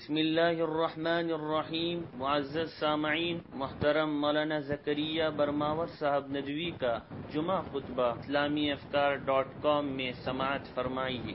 بسم الله الرحمن الرحیم. معزز سامعین، محترم مولانا زکریا برماور صاحب ندوی کا جمعہ خطبہ اسلامیافکار.com میں سماعت فرمائیے.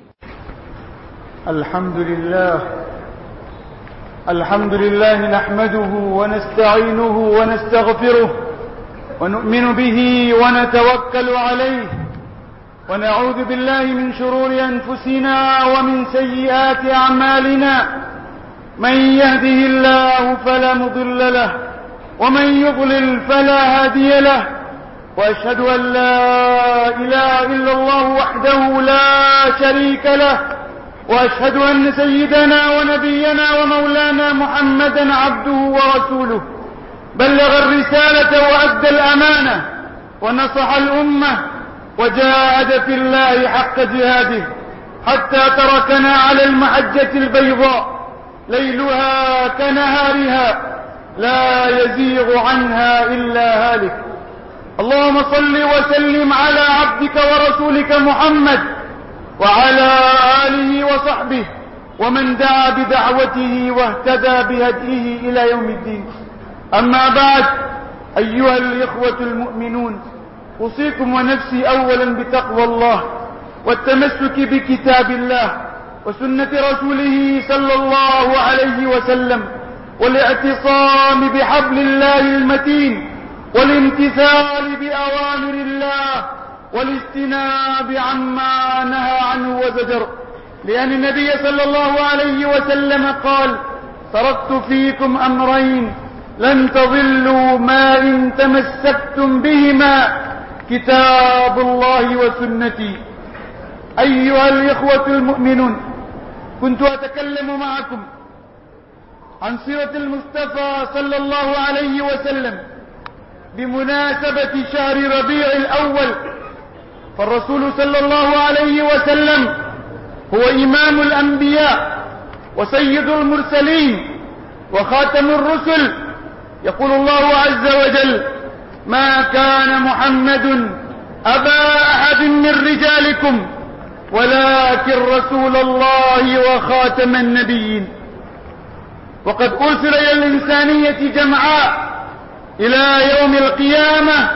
الحمد لله نحمده ونستعينه ونستغفره ونؤمن به ونتوكل عليه ونعوذ بالله من شرور أنفسنا ومن سيئات أعمالنا. من يهده الله فلا مضل له ومن يضلل فلا هادي له، وأشهد أن لا إله إلا الله وحده لا شريك له، وأشهد أن سيدنا ونبينا ومولانا محمدا عبده ورسوله. بلغ الرسالة وأدى الأمانة ونصح الأمة وجاهد في الله حق جهاده حتى تركنا على المحجة البيضاء ليلها كنهارها لا يزيغ عنها إلا هالك. اللهم صل وسلم على عبدك ورسولك محمد وعلى آله وصحبه ومن دعا بدعوته واهتدى بهديه إلى يوم الدين. أما بعد، أيها الإخوة المؤمنون، أوصيكم ونفسي أولا بتقوى الله والتمسك بكتاب الله وسنة رسوله صلى الله عليه وسلم، والاعتصام بحبل الله المتين، والامتثال بأوامر الله، والاجتناب عما نهى عنه وزجر، لأن النبي صلى الله عليه وسلم قال: تركت فيكم أمرين لن تضلوا ما إن تمسكتم بهما، كتاب الله وسنتي. أيها الإخوة المؤمنون، كنت أتكلم معكم عن سيرة المصطفى صلى الله عليه وسلم بمناسبة شهر ربيع الأول، فالرسول صلى الله عليه وسلم هو إمام الأنبياء وسيد المرسلين وخاتم الرسل. يقول الله عز وجل: ما كان محمد أبا أحد من رجالكم ولكن رسول الله وخاتم النبيين. وقد أرسل إلى الإنسانية جمعاء إلى يوم القيامة،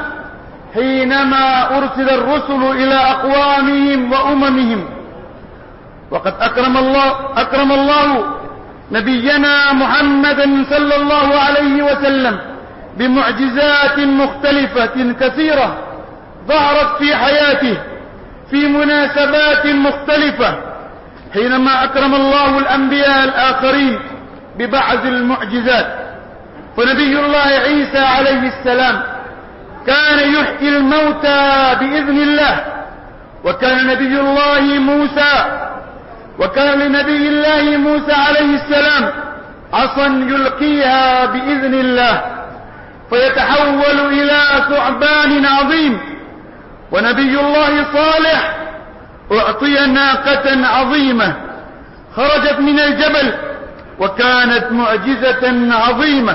حينما أرسل الرسل إلى أقوامهم وأممهم. وقد أكرم الله نبينا محمدا صلى الله عليه وسلم بمعجزات مختلفة كثيرة ظهرت في حياته في مناسبات مختلفة، حينما أكرم الله الأنبياء الآخرين ببعض المعجزات. فنبي الله عيسى عليه السلام كان يحيي الموتى بإذن الله، وكان لنبي الله موسى عليه السلام عصا يلقيها بإذن الله فيتحول إلى ثعبان عظيم. ونبي الله صالح أعطي ناقة عظيمة خرجت من الجبل، وكانت معجزة عظيمة.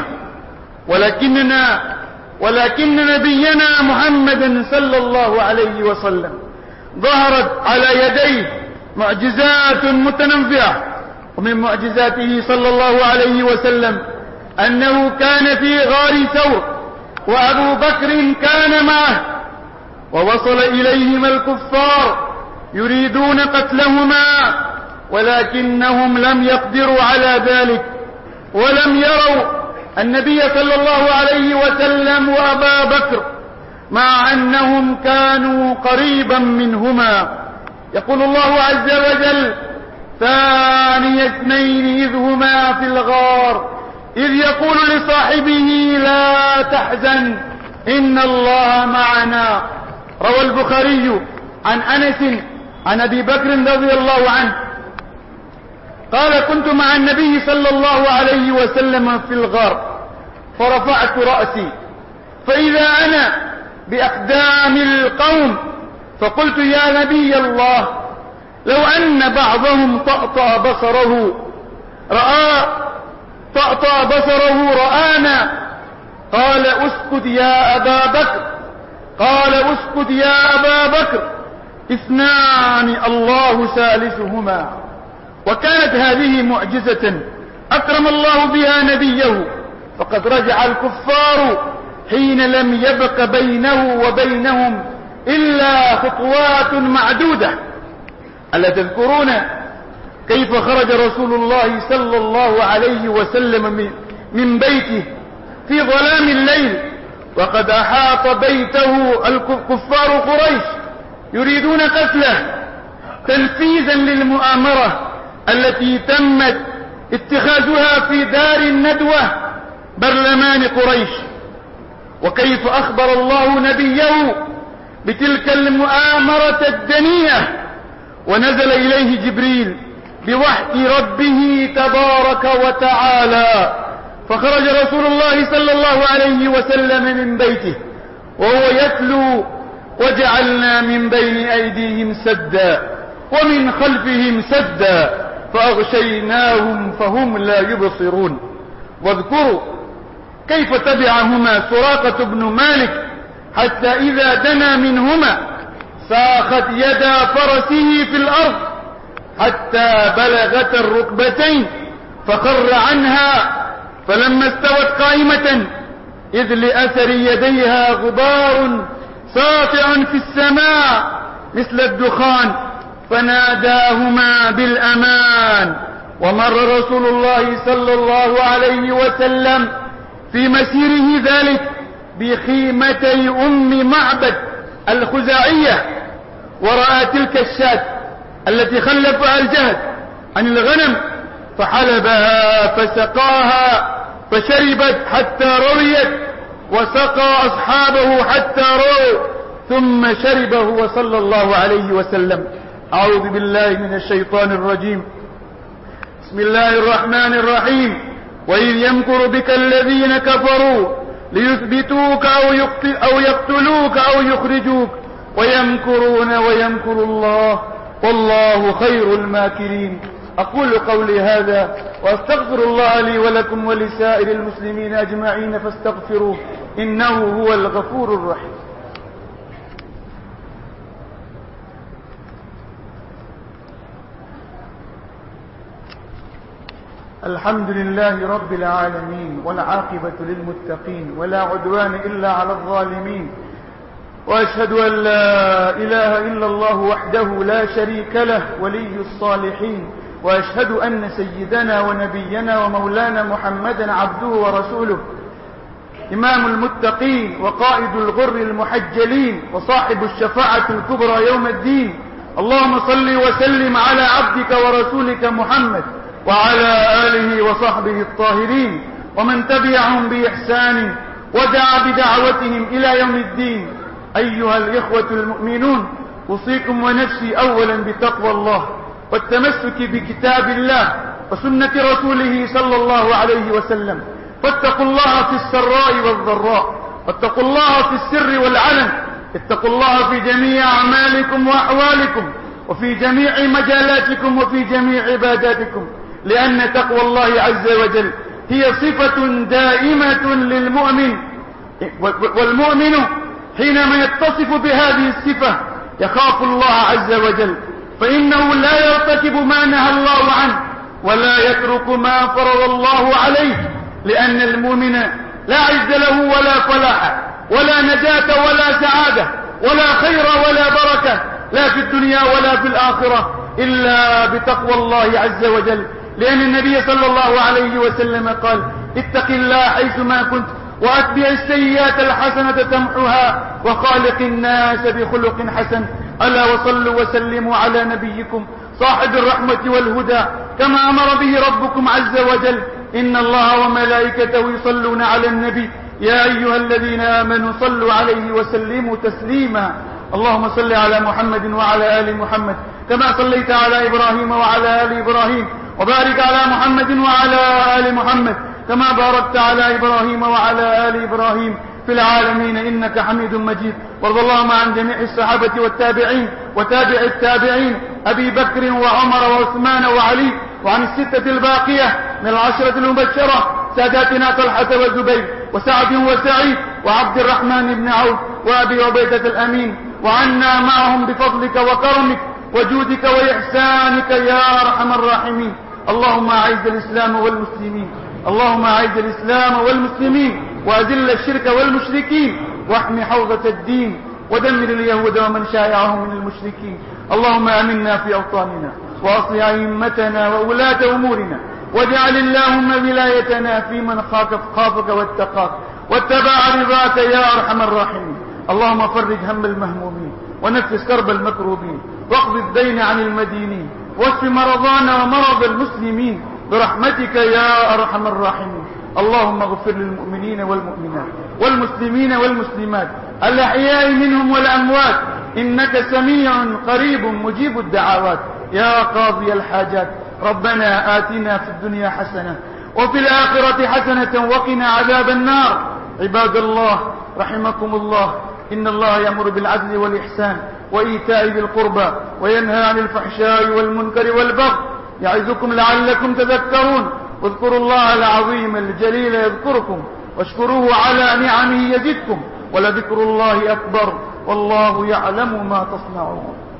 ولكن نبينا محمد صلى الله عليه وسلم ظهرت على يديه معجزات متنوعة. ومن معجزاته صلى الله عليه وسلم أنه كان في غار ثور، وأبو بكر كان معه، ووصل إليهما الكفار يريدون قتلهما، ولكنهم لم يقدروا على ذلك، ولم يروا النبي صلى الله عليه وسلم وأبا بكر، مع أنهم كانوا قريبا منهما. يقول الله عز وجل: ثاني اثنين إذ هما في الغار إذ يقول لصاحبه لا تحزن إن الله معنا. روى البخاري عن أنس عن أبي بكر رضي الله عنه قال: كنت مع النبي صلى الله عليه وسلم في الغار، فرفعت رأسي فإذا أنا بأقدام القوم، فقلت: يا نبي الله، لو أن بعضهم طأطأ بصره رآنا. قال: اسكت يا أبا بكر، اثنان الله ثالثهما. وكانت هذه معجزة أكرم الله بها نبيه، فقد رجع الكفار حين لم يبق بينه وبينهم إلا خطوات معدودة. ألا تذكرون كيف خرج رسول الله صلى الله عليه وسلم من بيته في ظلام الليل وقد أحاط بيته الكفار قريش يريدون قتله تنفيذا للمؤامرة التي تمت اتخاذها في دار الندوة برلمان قريش، وكيف أخبر الله نبيه بتلك المؤامرة الدنيئة، ونزل إليه جبريل بوحي ربه تبارك وتعالى، فخرج رسول الله صلى الله عليه وسلم من بيته وهو يتلو: وجعلنا من بين أيديهم سدا ومن خلفهم سدا فأغشيناهم فهم لا يبصرون. واذكروا كيف تبعهما سراقة بن مالك حتى إذا دنا منهما ساخت يدا فرسه في الأرض حتى بلغت الركبتين فخر عنها، فلما استوت قائمة إذ لأثر يديها غبار ساطع في السماء مثل الدخان فناداهما بالأمان. ومر رسول الله صلى الله عليه وسلم في مسيره ذلك بخيمتي أم معبد الخزاعية، ورأى تلك الشاة التي خلفها الجهد عن الغنم فحلبها فسقاها فشربت حتى رويت، وسقى أصحابه حتى رووا ثم شربه صلى الله عليه وسلم. أعوذ بالله من الشيطان الرجيم. بسم الله الرحمن الرحيم. وإذ يمكر بك الذين كفروا ليثبتوك أو يقتلوك أو يخرجوك ويمكرون ويمكر الله والله خير الماكرين. أقول قولي هذا وأستغفر الله لي ولكم ولسائر المسلمين أجمعين فاستغفروه إنه هو الغفور الرحيم. الحمد لله رب العالمين والعاقبة للمتقين ولا عدوان إلا على الظالمين، وأشهد أن لا إله إلا الله وحده لا شريك له ولي الصالحين، وأشهد أن سيدنا ونبينا ومولانا محمدا عبده ورسوله إمام المتقين وقائد الغر المحجلين وصاحب الشفاعة الكبرى يوم الدين. اللهم صل وسلم على عبدك ورسولك محمد وعلى آله وصحبه الطاهرين ومن تبعهم بإحسان ودعا بدعوتهم إلى يوم الدين. أيها الإخوة المؤمنون، أوصيكم ونفسي أولا بتقوى الله والتمسك بكتاب الله وسنة رسوله صلى الله عليه وسلم، فاتقوا الله في السراء والضراء، واتقوا الله في السر والعلن، اتقوا الله في جميع أعمالكم وأحوالكم وفي جميع مجالاتكم وفي جميع عباداتكم، لأن تقوى الله عز وجل هي صفة دائمة للمؤمن، والمؤمن حينما يتصف بهذه الصفة يخاف الله عز وجل، فإنه لا يرتكب ما نهى الله عنه ولا يترك ما فرض الله عليه، لأن المؤمن لا عز له ولا فلاح ولا نجاة ولا سعادة ولا خير ولا بركة لا في الدنيا ولا في الآخرة إلا بتقوى الله عز وجل، لأن النبي صلى الله عليه وسلم قال: اتق الله حيثما كنت وأتبع السيئات الحسنة تمحها وخالق الناس بخلق حسن. ألا وصلوا وسلموا على نبيكم صاحب الرحمة والهدى كما أمر به ربكم عز وجل: إن الله وملائكته يصلون على النبي يا أيها الذين آمنوا صلوا عليه وسلموا تسليما. اللهم صل على محمد وعلى آل محمد كما صليت على إبراهيم وعلى آل إبراهيم، وبارك على محمد وعلى آل محمد كما باركت على إبراهيم وعلى آل إبراهيم في العالمين إنك حميد مجيد. وارض اللهم عن جميع الصحابة والتابعين وتابع التابعين أبي بكر وعمر وعثمان وعلي، وعن الستة الباقية من العشرة المبشرة ساداتنا طلحة والزبير وسعد وسعيد وعبد الرحمن بن عوف وأبي عبيدة الأمين، وعنا معهم بفضلك وكرمك وجودك وإحسانك يا أرحم الراحمين. اللهم أعز الإسلام والمسلمين، اللهم أعز الإسلام والمسلمين وأذل الشرك والمشركين واحم حوزة الدين ودمر اليهود ومن شايعهم من المشركين. اللهم آمنا في أوطاننا وأصلح أئمتنا وولاة أمورنا، واجعل اللهم ولايتنا في من خافك واتقاك واتبع رضاك يا أرحم الراحمين. اللهم فرج هم المهمومين ونفس كرب المكروبين واقض الدين عن المدينين واشف مرضانا ومرض المسلمين برحمتك يا أرحم الراحمين. اللهم اغفر للمؤمنين والمؤمنات والمسلمين والمسلمات الأحياء منهم والأموات، إنك سميع قريب مجيب الدعوات يا قاضي الحاجات. ربنا آتنا في الدنيا حسنة وفي الآخرة حسنة وقنا عذاب النار. عباد الله رحمكم الله، إن الله يأمر بالعدل والإحسان وإيتاء ذي القربى وينهى عن الفحشاء والمنكر والبغي يعظكم لعلكم تذكرون. واذكروا الله العظيم الجليل يذكركم واشكروه على نعمه يزدكم ولذكر الله أكبر والله يعلم ما تصنعون.